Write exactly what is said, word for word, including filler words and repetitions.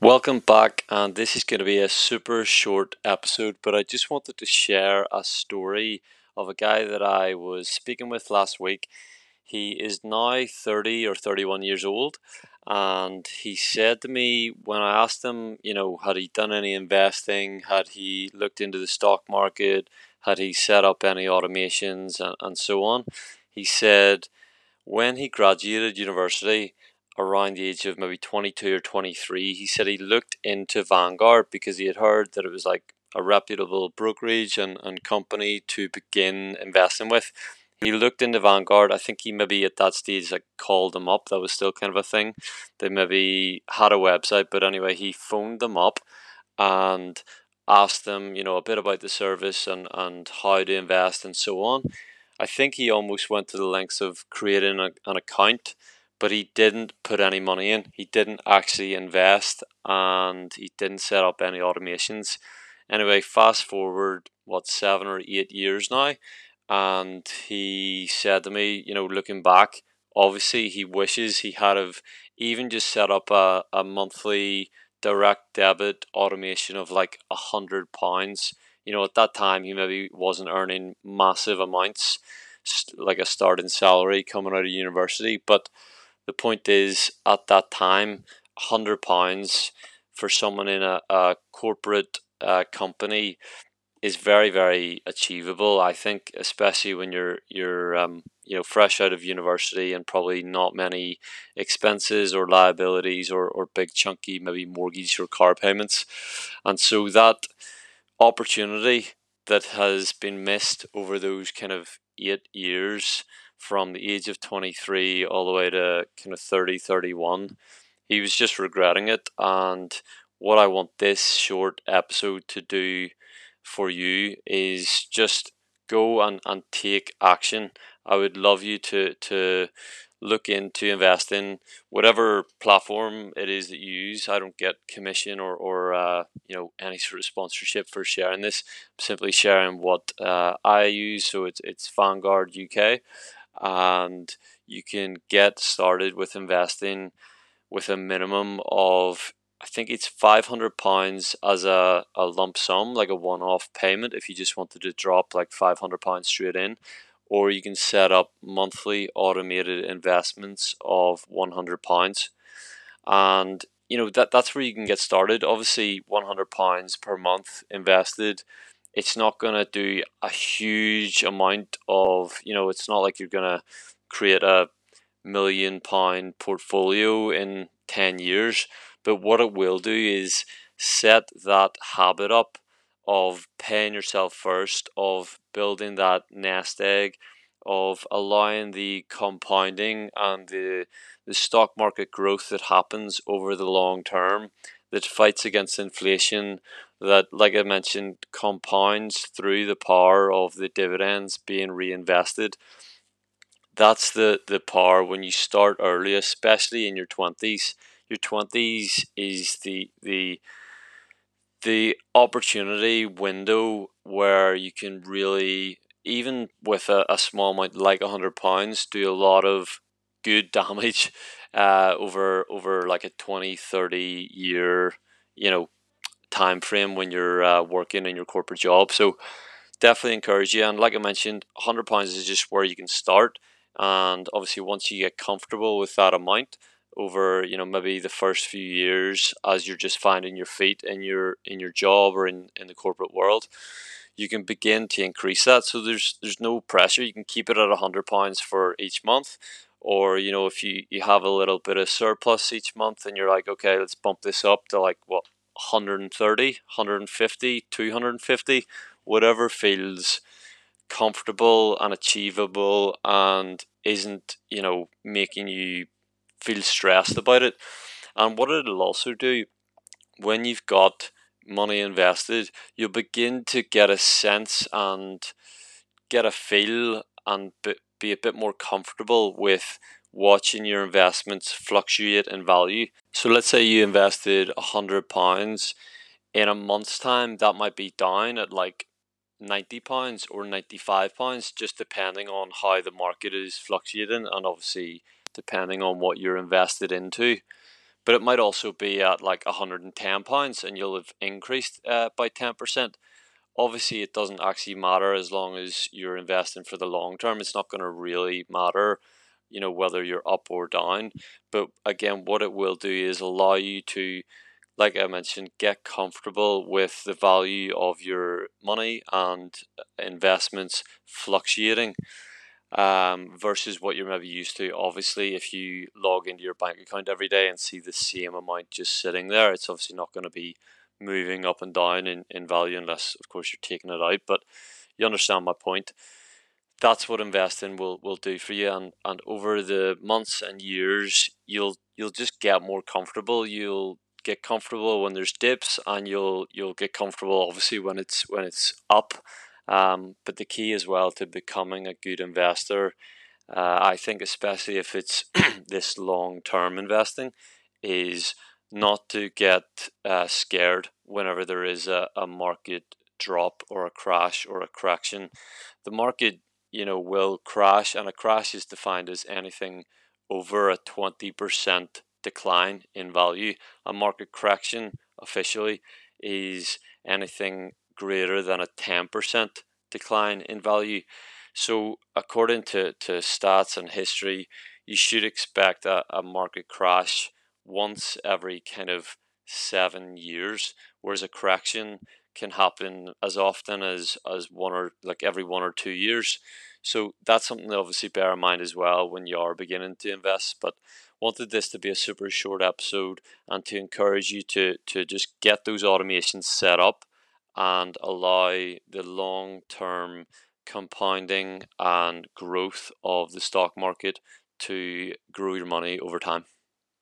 Welcome back, and this is going to be a super short episode, but I just wanted to share a story of a guy that I was speaking with last week. He is now thirty or thirty-one years old, and he said to me when I asked him, you know, had he done any investing, had he looked into the stock market, had he set up any automations, and, and so on. He said when he graduated university around the age of maybe twenty-two or twenty-three, he said he looked into Vanguard because he had heard that it was like a reputable brokerage and, and company to begin investing with. He looked into Vanguard. I think he maybe at that stage like called them up. That was still kind of a thing. They maybe had a website, but anyway, he phoned them up and asked them, you know, a bit about the service and, and how to invest and so on. I think he almost went to the lengths of creating a, an account, but he didn't put any money in. He didn't actually invest and he didn't set up any automations. Anyway, fast forward, what, seven or eight years now, and he said to me, you know, looking back, obviously he wishes he had have even just set up a, a monthly direct debit automation of like a hundred pounds. You know, at that time he maybe wasn't earning massive amounts, like a starting salary coming out of university. But the point is, at that time, a hundred pounds for someone in a, a corporate uh, company is very very achievable. I think, especially when you're you're um, you know, fresh out of university and probably not many expenses or liabilities or, or big chunky maybe mortgage or car payments, and so that opportunity that has been missed over those kind of eight years from the age of twenty-three all the way to kind of thirty, thirty-one, he was just regretting it. And what I want this short episode to do for you is just go and, and take action. I would love you to to look into investing, whatever platform it is that you use. I don't get commission or, or uh, you know, any sort of sponsorship for sharing this. I'm simply sharing what uh, I use. So it's it's Vanguard U K, and you can get started with investing with a minimum of, I think it's five hundred pounds as a, a lump sum, like a one-off payment if you just wanted to drop like five hundred pounds straight in, or you can set up monthly automated investments of one hundred pounds. And you know, that that's where you can get started. Obviously one hundred pounds per month invested, it's not going to do a huge amount of, you know, it's not like you're going to create a million pound portfolio in ten years. But what it will do is set that habit up of paying yourself first, of building that nest egg, of allowing the compounding and the the stock market growth that happens over the long term, that fights against inflation, that, like I mentioned, compounds through the power of the dividends being reinvested. That's the the power when you start early, especially in your twenties. Your twenties is the the the opportunity window where you can really, even with a, a small amount like a hundred pounds, do a lot of good damage uh, over over like a twenty, thirty year, you know, time frame when you're uh, working in your corporate job. So definitely encourage you. And like I mentioned, one hundred pounds is just where you can start. And obviously, once you get comfortable with that amount over, you know, maybe the first few years as you're just finding your feet in your in your job or in, in the corporate world, you can begin to increase that. So there's there's no pressure. You can keep it at one hundred pounds for each month. Or, you know, if you, you have a little bit of surplus each month and you're like, okay, let's bump this up to like, what, one hundred thirty, one hundred fifty, two hundred fifty, whatever feels comfortable and achievable and isn't, you know, making you feel stressed about it. And what it'll also do, when you've got money invested, you'll begin to get a sense and get a feel and be a bit more comfortable with watching your investments fluctuate in value. So let's say you invested a hundred pounds. In a month's time, that might be down at like ninety pounds or ninety-five pounds, just depending on how the market is fluctuating and obviously depending on what you're invested into. but it might also be at like one hundred and ten pounds and you'll have increased uh, by ten percent. Obviously, it doesn't actually matter as long as you're investing for the long term. It's not going to really matter, you know, whether you're up or down. But again, what it will do is allow you to, like I mentioned, get comfortable with the value of your money and investments fluctuating, um, versus what you're maybe used to. Obviously, if you log into your bank account every day and see the same amount just sitting there, it's obviously not going to be moving up and down in, in value unless, of course, you're taking it out. But you understand my point. That's what investing will, will do for you, and, and over the months and years, you'll you'll just get more comfortable. You'll get comfortable when there's dips, and you'll you'll get comfortable obviously when it's when it's up. Um, but the key as well to becoming a good investor, uh, I think, especially if it's this long term investing, is not to get uh, scared whenever there is a, a market drop or a crash or a correction. The market, you know, will crash, and a crash is defined as anything over a twenty percent decline in value. A market correction officially is anything greater than a ten percent decline in value. So according to, to stats and history, you should expect a, a market crash once every kind of seven years, whereas a correction can happen as often as as one or like every one or two years. So that's something to obviously bear in mind as well when you are beginning to invest. But wanted this to be a super short episode and to encourage you to to just get those automations set up and allow the long term compounding and growth of the stock market to grow your money over time.